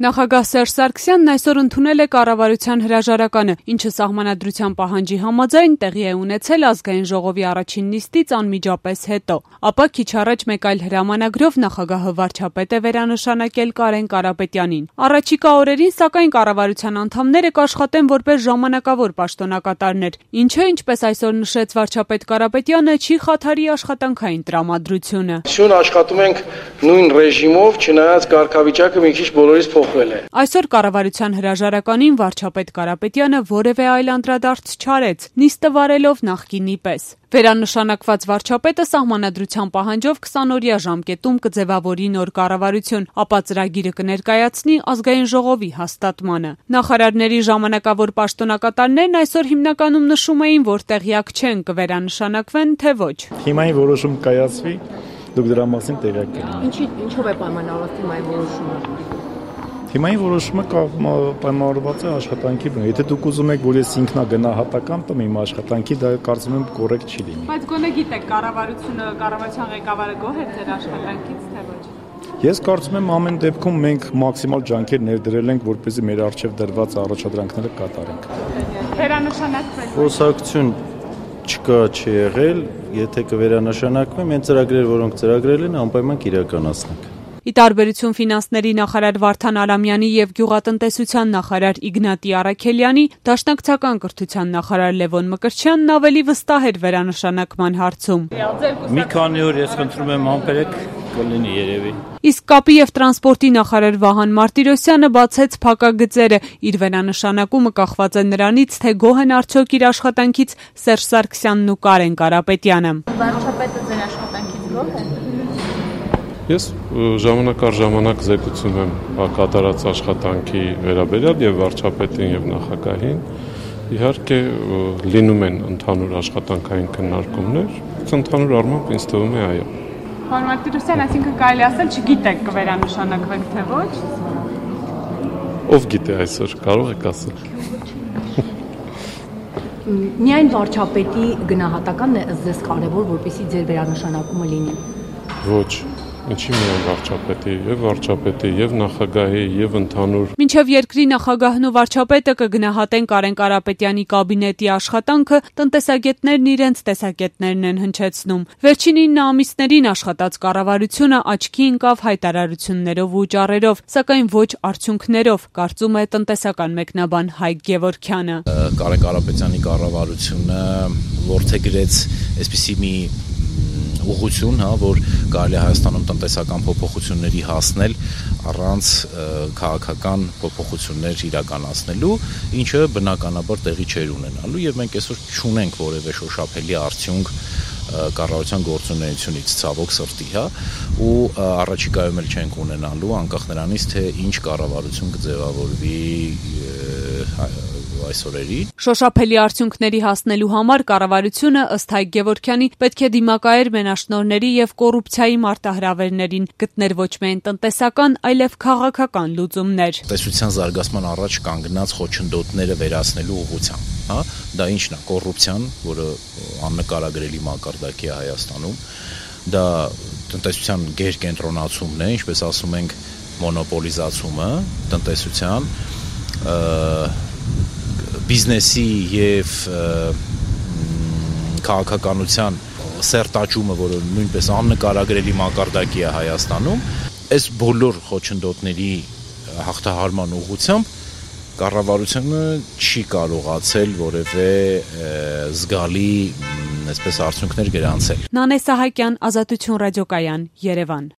Նախագահ Սերժ Սարգսյանն այսօր ընդունել է կառավարության հրաժարականը, ինչը սահմանադրության պահանջի համաձայն տեղի է ունեցել ազգային ժողովի առաջին նիստից անմիջապես հետո։ Ապա քիչ առաջ մեկ այլ հրամանագրով նախագահը վարչապետ է վերանշանակել Կարեն Կարապետյանին։ Առաջիկա օրերին, սակայն, կառավարության անդամները կաշխատեն որպես ժամանակավոր պաշտոնակատարներ, ինչը, ինչպես այսօր նշեց վարչապետ Կարապետյանը, չի խաթարի աշխատանքային տրամադրությունը։ Աշխատում ենք նույն ռեժիմով, չնայած կարգավիճակը մի քիչ բոլորից փոխվել է։ Այսօր կառավարության հրաժարականին վարչապետ Կարապետյանը որևէ այլ անդրադարձ չարեց, նիստը վարելով նախկինի պես։ Վերանշանակված վարչապետը սահմանադրության պահանջով 20-օրյա ժամկետում կձևավորի նոր կառավարություն, ապա ծրագիրը կներկայացնի ազգային ժողովի հաստատմանը։ Նախարարների ժամանակավոր պաշտոնակատարներն այսօր հիմնականում նշում էին, որ տեղյակ չեն կվերանշանակվեն, թե ոչ։ Թիմային որոշում կայացվի, դուք դրա մասին տեղյակ եք։ Ինչով է պայմանավորված թիմային որոշումը։ Թիմային որոշումը պայմանավորված է աշխատանքի վրա։ Եթե դուք ուզում եք, որ ես ինքնագնահատական տամ իմ աշխատանքի, դա կարծում եմ կոռեկտ չի լինի։ Բայց գոնե գիտեք, կառավարության ղեկավարը գոհ է ձեր աշխատանքից, թե ոչ։ Ես կարծում եմ ամեն դեպքում մենք մաքսիմալ ջանքեր ներդրել ենք, որպեսզի մեր առջև դրված առաջադրանքները կատարենք։ Վերանշանակվել։ Խոսակցություն չկա, չի եղել, եթե կվերանշանակվի, մենք ծրագրեր, որոնք ծրագրել են, անպայման կիրականացնենք։ Ի տարբերություն ֆինանսների նախարար Վարդան Արամյանի եւ գյուղատնտեսության նախարար Իգնատի Առաքելյանի, դաշնակցական կրթության նախարար Լևոն Մկրտչյանն ավելի վստահ էր վերանշանակման հարցում։ Մի քանի օր ես խնդրում եմ համբերեք, կլինի երևի։ Իսկ կապի եւ տրանսպորտի նախարար Վահան Մարտիրոսյանը բացեց փակագծերը։ Իր վերանշանակումը կախված է նրանից, թե գոհ են արդյոք իր աշխատանքից Սերժ Սարգսյանն ու Կարեն Կարապետյանը։ Վարչապետը ձեր աշխատանքից գոհ է։ Ես ժամանակ առ ժամանակ զեկուցում եմ կատարած աշխատանքի վերաբերյալ եւ վարչապետին եւ նախագահին։ Իհարկե լինում են ընդհանուր աշխատանքային քննարկումներ, ընդհանուր առմամբ ինձ թվում է այո։ Պարոն Մարտիրոսյան, այսինքն կարելի ասել չգիտեք կվերանշանակվեք թե ոչ։ Ով գիտե այսօր, կարող եք ասել։ Միայն վարչապետի գնահատականն է ըստ կարևոր, որպեսզի ձեր վերանշանակումը լինի։ Ոչ, ինչի միայն վարչապետի, եւ նախագահի, եւ ընդհանուր։ Մինչև երկրի նախագահն ու վարչապետը կգնահատեն Կարեն Կարապետյանի կաբինետի աշխատանքը, տնտեսագետներն իրենց տեսակետներն են հնչեցնում։ Վերջին 9 ամիսներին աշխատած կառավարությունը աչքի ընկավ հայտարարություններով ու ճառերով, սակայն ոչ արդյունքներով, կարծում է տնտեսական մեկնաբան Հայկ Գևորգյանը։ Կարեն Կարապետյանի կառավարությունը որդեգրեց այսպիսի մի ուղղություն, որ կարելի է Հայաստանում տնտեսական փոփոխությունների հասնել առանց քաղաքական փոփոխություններ իրականացնելու, ինչը բնականաբար տեղի չէր ունենալու եւ մենք այսօր չունենք որևէ շոշափելի արդյունք կառավարության գործունեությունից ցավոք սրտի, ու առաջիկայում էլ չենք ունենալու անկախ նրանից, թե ինչ կառավարություն կձևավորվի այսօրերի։ Շոշափելի արդյունքների հասնելու համար կառավարությունը ըստ Հայկ Գևորգյանի պետք է դիմակայեր մենաշնորհների եւ կոռուպցիայի մարտահրավերներին, գտներ ոչ միայն տնտեսական, այլև քաղաքական լուծումներ։ Տնտեսության զարգացման առաջ կանգնած խոչընդոտները վերացնելու ուղղությամբ, դա ինչն է, կոռուպցիան, որը աննկարագրելի մակարդակի է Հայաստանում, դա տնտեսության գերկենտրոնացումն է, ինչպես ասում ենք, մոնոպոլիզացումը տնտեսության, բիզնեսի եւ քաղաքականության սերտաճումը, որը նույնպես աննկարագրելի մակարդակի է Հայաստանում, այս բոլոր խոչընդոտների հաղթահարման ուղղությամբ կառավարությունը չի կարողացել որևէ զգալի այսպես արդյունքներ գրանցել։ Նանե Սահակյան, Ազատություն ռադիոկայան, Երևան։